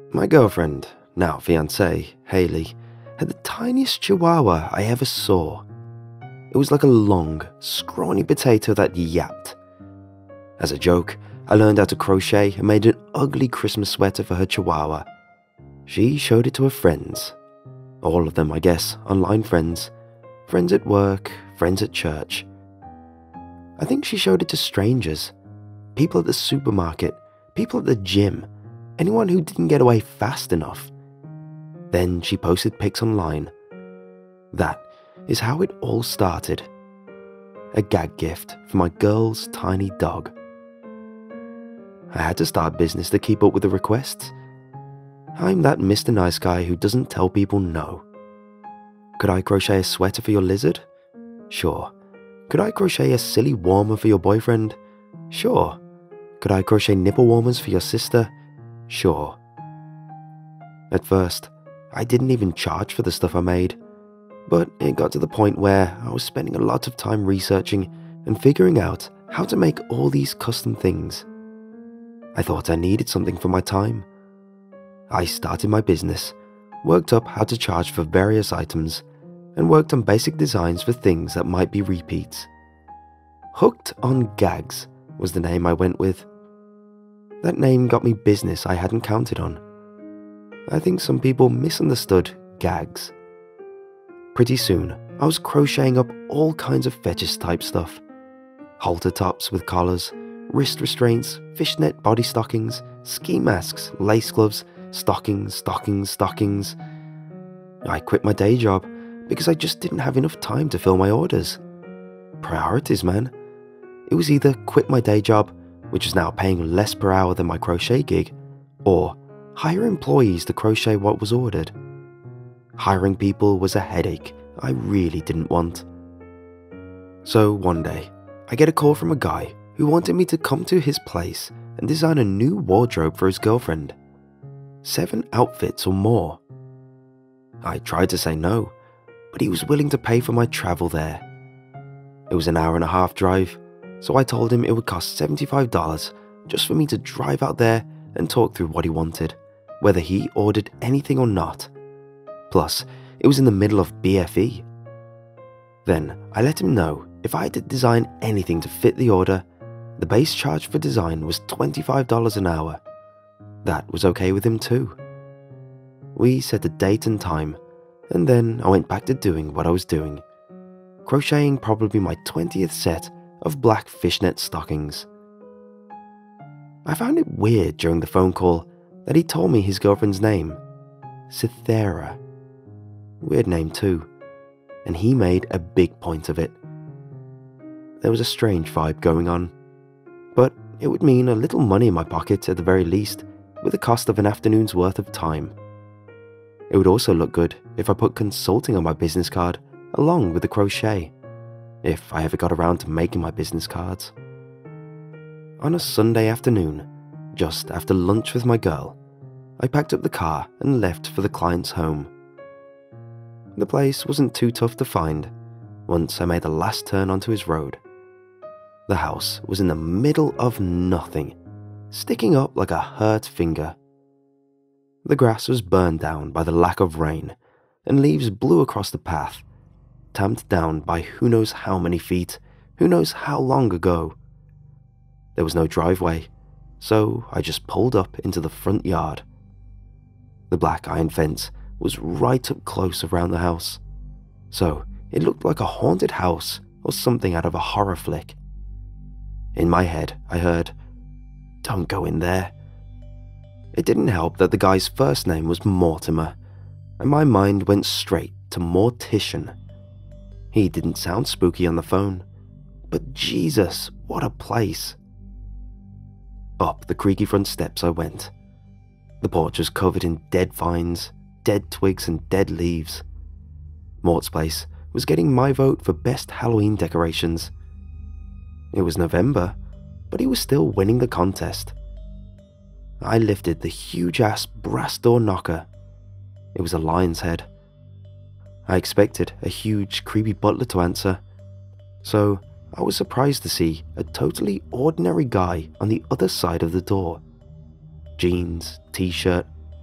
My girlfriend, now fiancée, Hayley, had the tiniest chihuahua I ever saw. It was like a long, scrawny potato that yapped. As a joke, I learned how to crochet and made an ugly Christmas sweater for her chihuahua. She showed it to her friends. All of them, I guess, online friends. Friends at work, friends at church. I think she showed it to strangers. People at the supermarket, people at the gym, anyone who didn't get away fast enough. Then she posted pics online. That is how it all started. A gag gift for my girl's tiny dog. I had to start business to keep up with the requests. I'm that Mr. Nice Guy who doesn't tell people no. Could I crochet a sweater for your lizard? Sure. Could I crochet a silly warmer for your boyfriend? Sure. Could I crochet nipple warmers for your sister? Sure. At first, I didn't even charge for the stuff I made, but it got to the point where I was spending a lot of time researching and figuring out how to make all these custom things. I thought I needed something for my time. I started my business, worked up how to charge for various items, and worked on basic designs for things that might be repeats. Hooked on Gags was the name I went with. That name got me business I hadn't counted on. I think some people misunderstood Gags. Pretty soon, I was crocheting up all kinds of fetish type stuff. Halter tops with collars, wrist restraints, fishnet body stockings, ski masks, lace gloves, stockings. I quit my day job because I just didn't have enough time to fill my orders. Priorities, man. It was either quit my day job, which is now paying less per hour than my crochet gig, or hire employees to crochet what was ordered. Hiring people was a headache I really didn't want. So one day, I get a call from a guy who wanted me to come to his place and design a new wardrobe for his girlfriend. 7 outfits or more. I tried to say no, but he was willing to pay for my travel there. It was an hour-and-a-half drive, so I told him it would cost $75 just for me to drive out there and talk through what he wanted, whether he ordered anything or not. Plus, it was in the middle of BFE. Then I let him know if I had to design anything to fit the order, the base charge for design was $25 an hour. That was okay with him too. We set a date and time, and then I went back to doing what I was doing, crocheting probably my 20th set of black fishnet stockings. I found it weird during the phone call that he told me his girlfriend's name, Cythera. Weird name too, and he made a big point of it. There was a strange vibe going on, but it would mean a little money in my pocket at the very least, with the cost of an afternoon's worth of time. It would also look good if I put consulting on my business card along with the crochet, if I ever got around to making my business cards. On a Sunday afternoon, just after lunch with my girl, I packed up the car and left for the client's home. The place wasn't too tough to find once I made the last turn onto his road. The house was in the middle of nothing, sticking up like a hurt finger. The grass was burned down by the lack of rain, and leaves blew across the path, tamped down by who knows how many feet, who knows how long ago. There was no driveway, so I just pulled up into the front yard. The black iron fence was right up close around the house, so it looked like a haunted house or something out of a horror flick. In my head, I heard, "Don't go in there." It didn't help that the guy's first name was Mortimer, and my mind went straight to Mortician. He didn't sound spooky on the phone, but Jesus, what a place. Up the creaky front steps I went. The porch was covered in dead vines, dead twigs and dead leaves. Mort's place was getting my vote for best Halloween decorations. It was November, but he was still winning the contest. I lifted the huge-ass brass door knocker. It was a lion's head. I expected a huge, creepy butler to answer, so I was surprised to see a totally ordinary guy on the other side of the door. Jeans, t-shirt,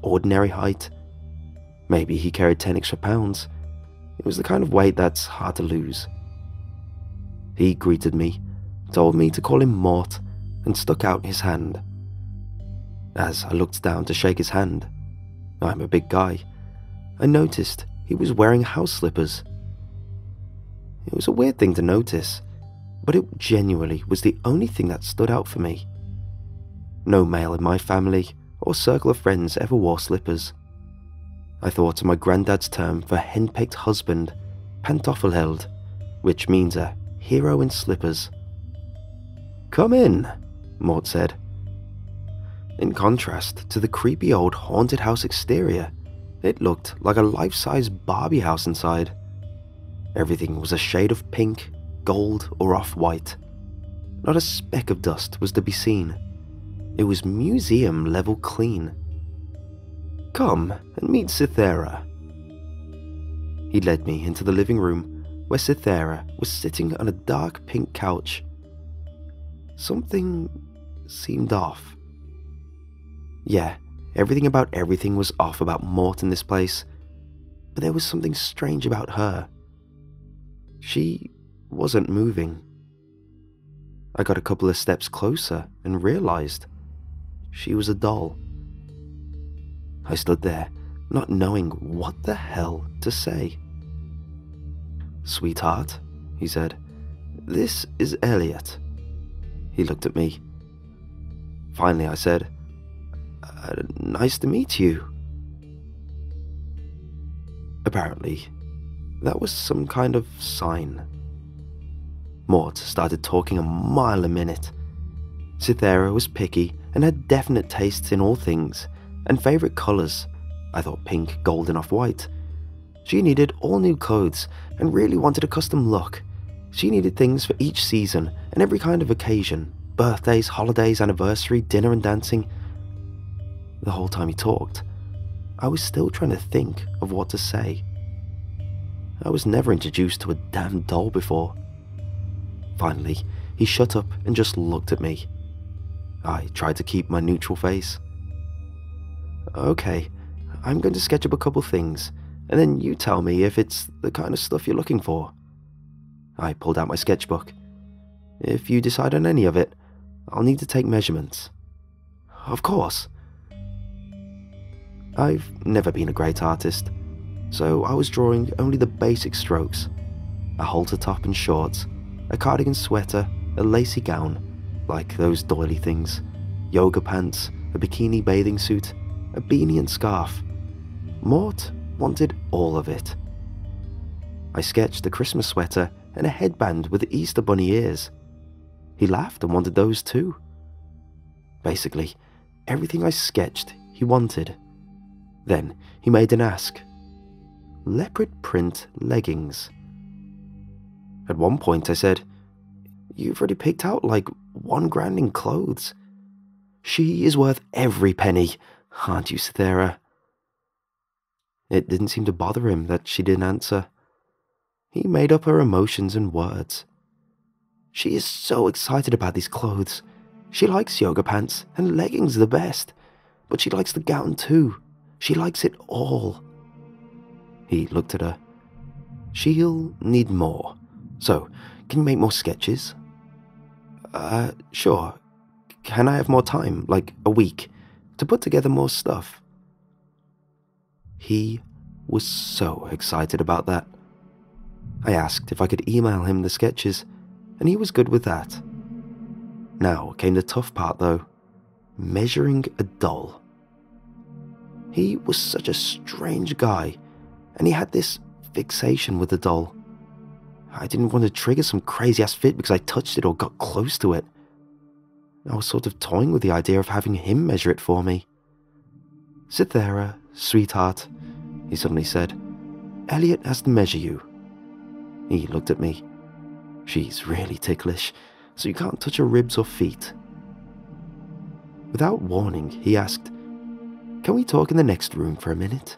ordinary height. Maybe he carried 10 extra pounds. It was the kind of weight that's hard to lose. He greeted me, told me to call him Mort, and stuck out his hand. As I looked down to shake his hand, I'm a big guy, I noticed he was wearing house slippers. It was a weird thing to notice, but it genuinely was the only thing that stood out for me. No male in my family or circle of friends ever wore slippers. I thought of my granddad's term for henpecked husband, pantoffelheld, which means a hero in slippers. "Come in," Mort said. In contrast to the creepy old haunted house exterior, it looked like a life-size Barbie house inside. Everything was a shade of pink, gold, or off-white. Not a speck of dust was to be seen. It was museum-level clean. "Come and meet Cythera." He led me into the living room where Cythera was sitting on a dark pink couch. Something seemed off. Yeah, everything about everything was off about Mort in this place, but there was something strange about her. She wasn't moving. I got a couple of steps closer and realized she was a doll. I stood there, not knowing what the hell to say. "Sweetheart," he said, "this is Elliot." He looked at me. Finally, I said, "Nice to meet you." Apparently, that was some kind of sign. Mort started talking a mile a minute. Cythera was picky and had definite tastes in all things, and favourite colours. I thought pink, gold and off-white. She needed all new clothes and really wanted a custom look. She needed things for each season and every kind of occasion. Birthdays, holidays, anniversary, dinner and dancing. The whole time he talked, I was still trying to think of what to say. I was never introduced to a damn doll before. Finally, he shut up and just looked at me. I tried to keep my neutral face. "Okay, I'm going to sketch up a couple things, and then you tell me if it's the kind of stuff you're looking for." I pulled out my sketchbook. "If you decide on any of it, I'll need to take measurements." "Of course." I've never been a great artist, so I was drawing only the basic strokes. A halter top and shorts, a cardigan sweater, a lacy gown, like those doily things, yoga pants, a bikini bathing suit, a beanie and scarf. Mort wanted all of it. I sketched a Christmas sweater and a headband with Easter bunny ears. He laughed and wanted those too. Basically, everything I sketched he wanted. Then he made an ask. Leopard print leggings. At one point I said, "You've already picked out like $1,000 in clothes. She is worth every penny, aren't you, Cythera?" It didn't seem to bother him that she didn't answer. He made up her emotions in words. "She is so excited about these clothes. She likes yoga pants and leggings the best, but she likes the gown too. She likes it all." He looked at her. "She'll need more. So, can you make more sketches?" Sure. Can I have more time, like a week, to put together more stuff?" He was so excited about that. I asked if I could email him the sketches, and he was good with that. Now came the tough part though, measuring a doll. He was such a strange guy, and he had this fixation with the doll. I didn't want to trigger some crazy-ass fit because I touched it or got close to it. I was sort of toying with the idea of having him measure it for me. "Cythera, sweetheart," he suddenly said, "Elliot has to measure you." He looked at me. "She's really ticklish, so you can't touch her ribs or feet." Without warning, he asked, "Can we talk in the next room for a minute?"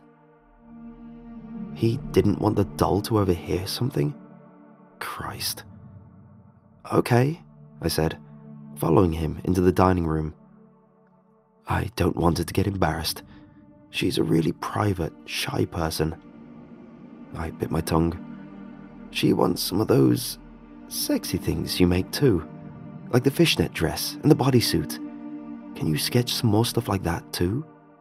He didn't want the doll to overhear something? Christ. "Okay," I said, following him into the dining room. I don't want her to get embarrassed. She's a really private, shy person. I bit my tongue. She wants some of those sexy things you make too, like the fishnet dress and the bodysuit. Can you sketch some more stuff like that too?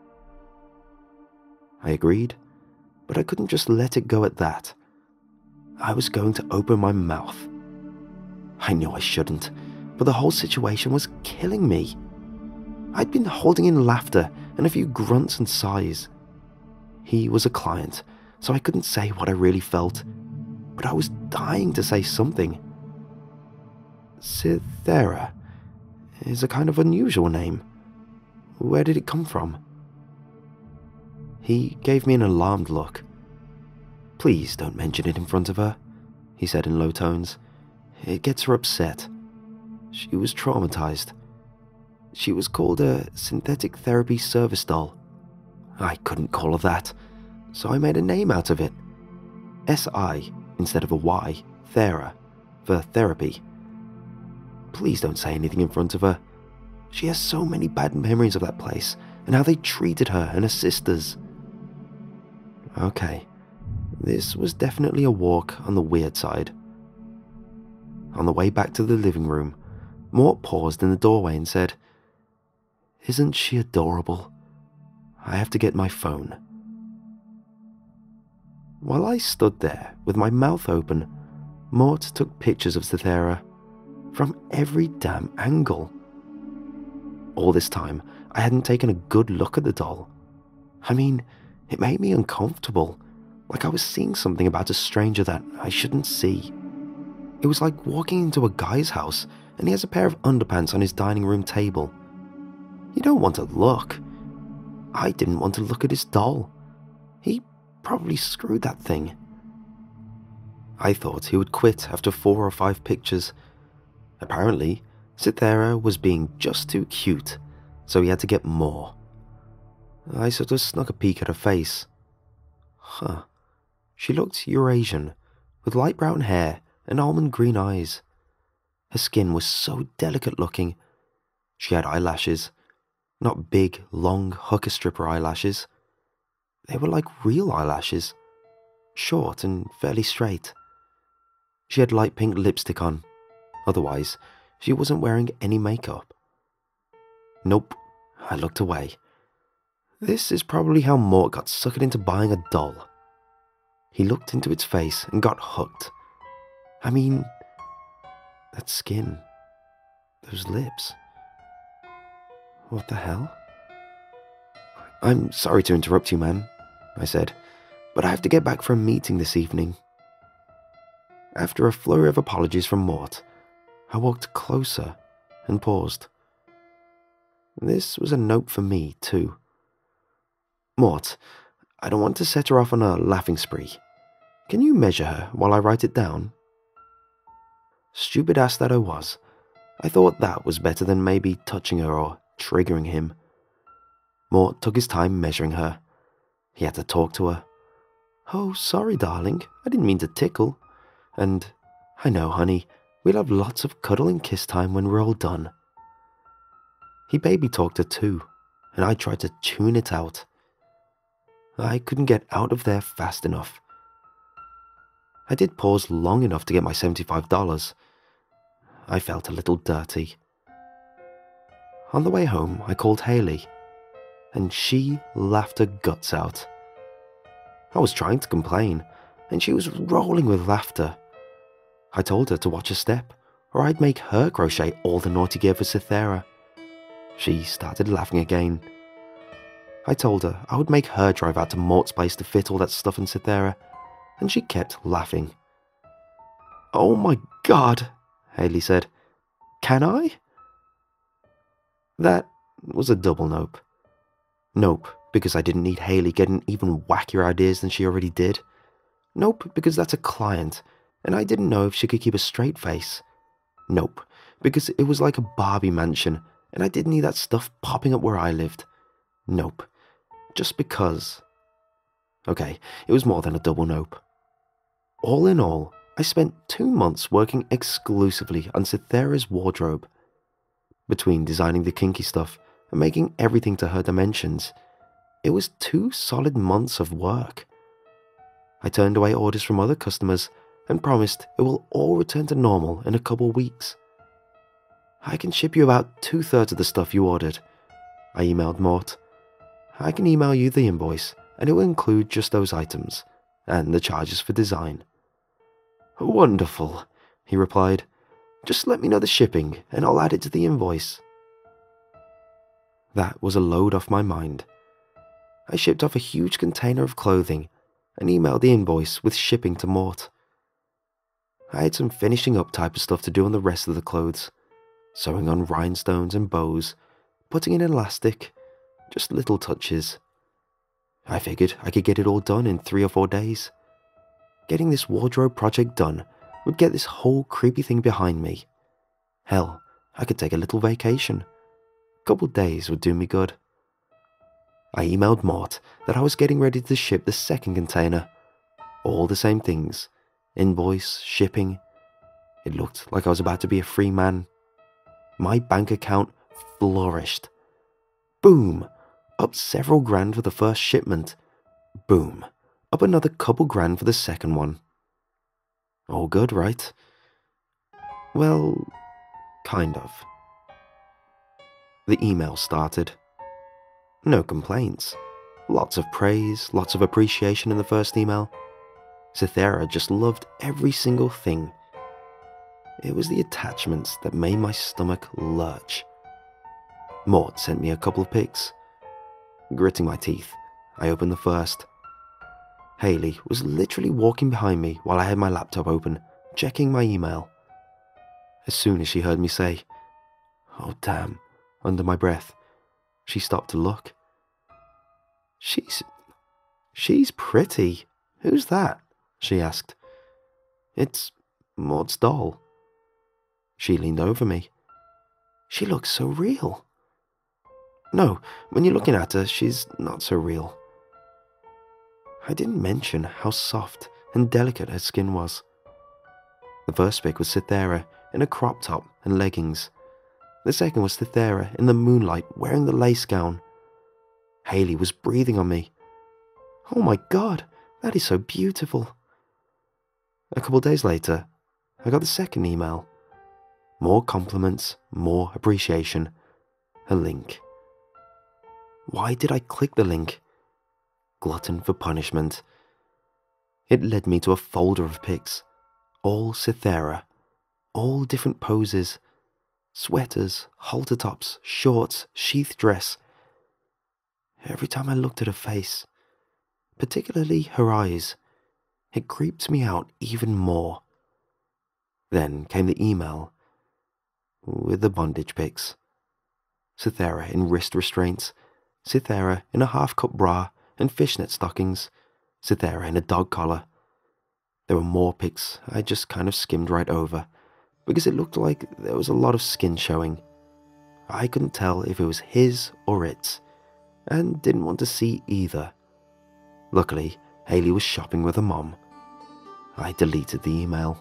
I agreed, but I couldn't just let it go at that. I was going to open my mouth. I knew I shouldn't, but the whole situation was killing me. I'd been holding in laughter and a few grunts and sighs. He was a client, so I couldn't say what I really felt, but I was dying to say something. Cythera is a kind of unusual name. Where did it come from? He gave me an alarmed look. Please don't mention it in front of her, he said in low tones. It gets her upset. She was traumatized. She was called a synthetic therapy service doll. I couldn't call her that, so I made a name out of it. S-I instead of a Y, Thera, for therapy. Please don't say anything in front of her. She has so many bad memories of that place and how they treated her and her sisters. Okay, this was definitely a walk on the weird side. On the way back to the living room, Mort paused in the doorway and said, "Isn't she adorable? I have to get my phone." While I stood there with my mouth open, Mort took pictures of Cythera from every damn angle. All this time, I hadn't taken a good look at the doll. I mean, it made me uncomfortable, like I was seeing something about a stranger that I shouldn't see. It was like walking into a guy's house and he has a pair of underpants on his dining room table. You don't want to look. I didn't want to look at his doll. He probably screwed that thing. I thought he would quit after 4 or 5 pictures. Apparently, Cythera was being just too cute, so he had to get more. I sort of snuck a peek at her face. Huh. She looked Eurasian, with light brown hair and almond green eyes. Her skin was so delicate looking. She had eyelashes, not big, long, hooker stripper eyelashes. They were like real eyelashes, short and fairly straight. She had light pink lipstick on. Otherwise, she wasn't wearing any makeup. Nope, I looked away. This is probably how Mort got suckered into buying a doll. He looked into its face and got hooked. I mean, that skin, those lips. What the hell? "I'm sorry to interrupt you, man," I said, "but I have to get back for a meeting this evening." After a flurry of apologies from Mort, I walked closer and paused. This was a note for me, too. "Mort, I don't want to set her off on a laughing spree. Can you measure her while I write it down?" Stupid ass that I was, I thought that was better than maybe touching her or triggering him. Mort took his time measuring her. He had to talk to her. "Oh, sorry, darling. I didn't mean to tickle. And I know, honey, we'll have lots of cuddle and kiss time when we're all done." He baby talked her too, and I tried to tune it out. I couldn't get out of there fast enough. I did pause long enough to get my $75. I felt a little dirty. On the way home, I called Haley, and she laughed her guts out. I was trying to complain, and she was rolling with laughter. I told her to watch her step, or I'd make her crochet all the naughty gear for Cythera. She started laughing again. I told her I would make her drive out to Mort's place to fit all that stuff in Cythera, and she kept laughing. "Oh my God," Haley said. "Can I?" That was a double nope. Nope, because I didn't need Haley getting even wackier ideas than she already did. Nope, because that's a client, and I didn't know if she could keep a straight face. Nope, because it was like a Barbie mansion, and I didn't need that stuff popping up where I lived. Nope, just because. Okay, it was more than a double nope. All in all, I spent 2 months working exclusively on Cythera's wardrobe. Between designing the kinky stuff and making everything to her dimensions, It was 2 solid months of work. I turned away orders from other customers and promised it will all return to normal in a couple weeks. I can ship you about 2/3 of the stuff you ordered, I emailed Mort. I can email you the invoice and it will include just those items and the charges for design. Wonderful, he replied. Just let me know the shipping and I'll add it to the invoice. That was a load off my mind. I shipped off a huge container of clothing and emailed the invoice with shipping to Mort. I had some finishing up type of stuff to do on the rest of the clothes, sewing on rhinestones and bows, putting in elastic, just little touches. I figured I could get it all done in 3 or 4 days. Getting this wardrobe project done would get this whole creepy thing behind me. Hell, I could take a little vacation. A couple days would do me good. I emailed Mort that I was getting ready to ship the second container. All the same things. Invoice, shipping. It looked like I was about to be a free man. My bank account flourished. Boom! Up several grand for the first shipment. Boom! Up another couple grand for the second one. All good, right? Well, kind of. The email started. No complaints. Lots of praise, lots of appreciation in the first email. Cythera just loved every single thing. It was the attachments that made my stomach lurch. Mort sent me a couple of pics. Gritting my teeth, I opened the first. Hayley was literally walking behind me while I had my laptop open, checking my email. As soon as she heard me say, "Oh damn," under my breath, she stopped to look. She's pretty. Who's that?" she asked. "It's Mort's doll." She leaned over me. "She looks so real." "No, when you're looking at her, she's not so real." I didn't mention how soft and delicate her skin was. The first pic was Cythera in a crop top and leggings. The second was Cythera in the moonlight wearing the lace gown. Hayley was breathing on me. "Oh my God, that is so beautiful." A couple days later, I got the second email. More compliments, more appreciation. A link. Why did I click the link? Glutton for punishment. It led me to a folder of pics, all Cythera, all different poses, sweaters, halter tops, shorts, sheath dress. Every time I looked at her face, particularly her eyes, it creeped me out even more. Then came the email with the bondage pics. Cythera in wrist restraints, Cythera in a half-cup bra and fishnet stockings, Cythera in a dog collar. There were more pics I just kind of skimmed right over, because it looked like there was a lot of skin showing. I couldn't tell if it was his or its, and didn't want to see either. Luckily, Hayley was shopping with her mom. I deleted the email.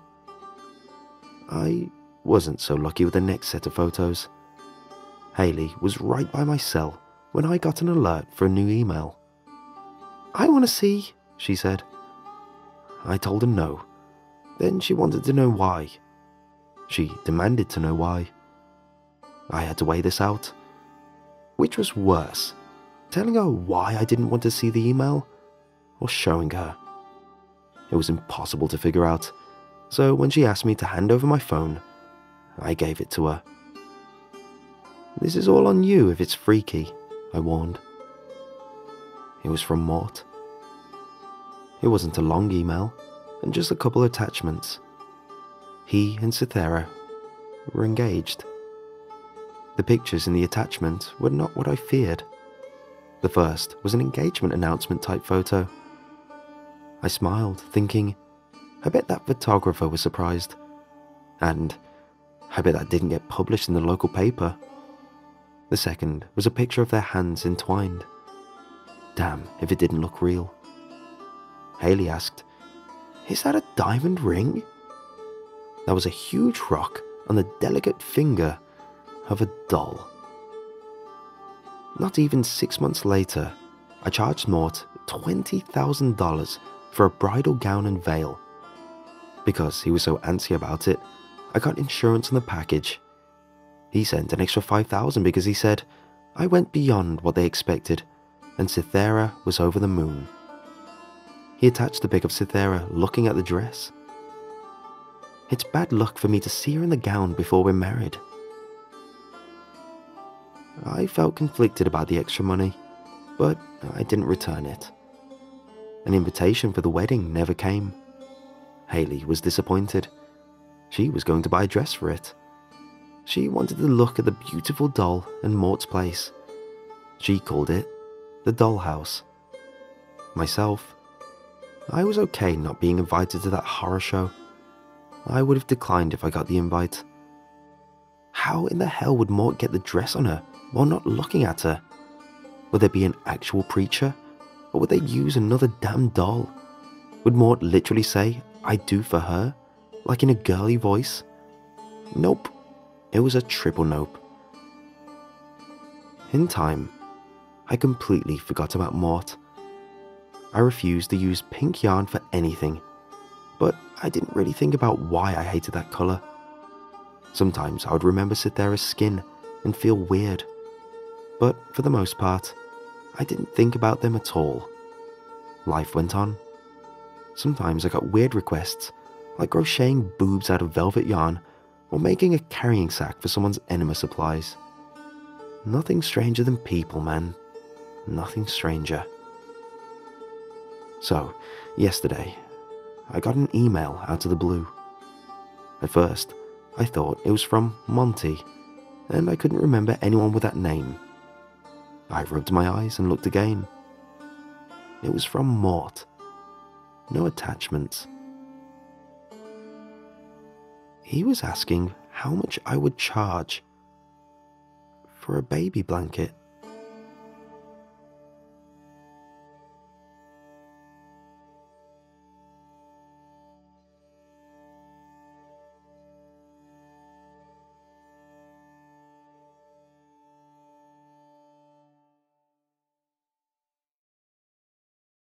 I wasn't so lucky with the next set of photos. Hayley was right by my cell when I got an alert for a new email. "I want to see," she said. I told her no. Then she wanted to know why. She demanded to know why. I had to weigh this out. Which was worse, telling her why I didn't want to see the email, or showing her? It was impossible to figure out, so when she asked me to hand over my phone, I gave it to her. "This is all on you if it's freaky," I warned. It was from Mort. It wasn't a long email, and just a couple attachments. He and Cythera were engaged. The pictures in the attachment were not what I feared. The first was an engagement announcement type photo. I smiled, thinking, I bet that photographer was surprised. And I bet that didn't get published in the local paper. The second was a picture of their hands entwined. Damn if it didn't look real. Hayley asked, "Is that a diamond ring?" That was a huge rock on the delicate finger of a doll. Not even 6 months later, I charged Mort $20,000 for a bridal gown and veil. Because he was so antsy about it, I got insurance on the package. He sent an extra $5,000 because he said I went beyond what they expected and Cythera was over the moon. He attached the pic of Cythera looking at the dress. It's bad luck for me to see her in the gown before we're married. I felt conflicted about the extra money, but I didn't return it. An invitation for the wedding never came. Haley was disappointed. She was going to buy a dress for it. She wanted to look at the beautiful doll in Mort's place. She called it the dollhouse. Myself, I was okay not being invited to that horror show. I would have declined if I got the invite. How in the hell would Mort get the dress on her while not looking at her? Would there be an actual preacher? Or would they use another damn doll? Would Mort literally say, "I do" for her? Like in a girly voice? Nope. It was a triple nope. In time, I completely forgot about Mort. I refused to use pink yarn for anything, but I didn't really think about why I hated that colour. Sometimes I would remember Cythera's skin and feel weird, but for the most part, I didn't think about them at all. Life went on. Sometimes I got weird requests, like crocheting boobs out of velvet yarn or making a carrying sack for someone's enema supplies. Nothing stranger than people, man. Nothing stranger. So, yesterday, I got an email out of the blue. At first, I thought it was from Monty, and I couldn't remember anyone with that name. I rubbed my eyes and looked again. It was from Mort. No attachments. He was asking how much I would charge for a baby blanket.